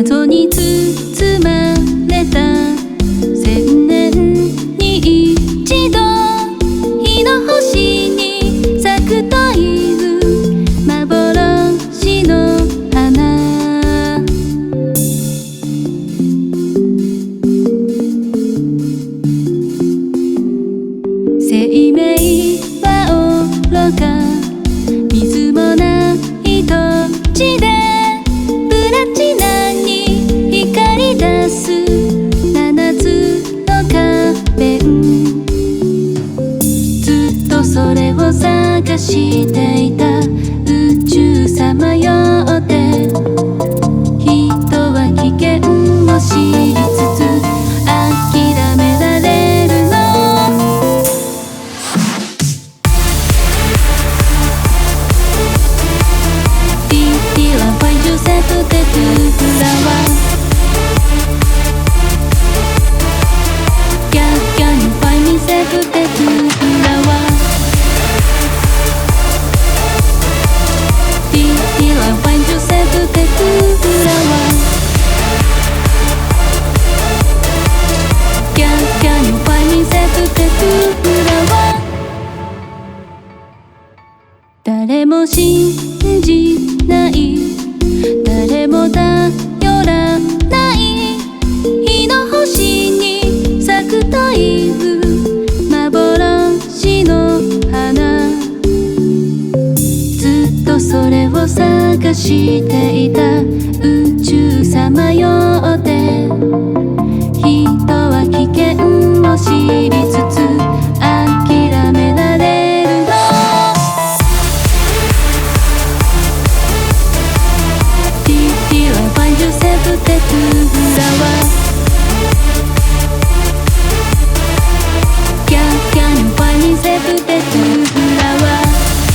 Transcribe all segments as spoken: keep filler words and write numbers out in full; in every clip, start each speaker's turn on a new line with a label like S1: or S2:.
S1: 謎に包まれた千年に一度日の星に咲くという幻の花。生命は愚か水もない土地でプラチナに光り出す七つの仮面。ずっとそれを探していた宇宙さまよって人は危険を知りつつ諦められるの。Why you said to the flower? Can can you find me said to the flower? Did I find you said to the flower? Can can you find me said to the flower? 誰も信じない誰も頼らない日の星に咲くという幻の花。ずっとそれを探していた宇宙さまよって人は危険を知りつつ諦められるの。Find yourself to the flower. Can can you find yourself to the flower?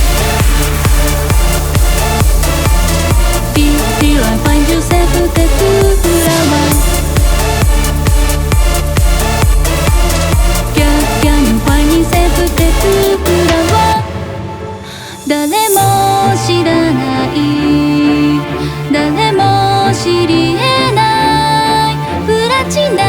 S1: Did I find yourself to the flower? Can can you find yourself to the flower? 誰も知らない誰も知り得ないプラチナ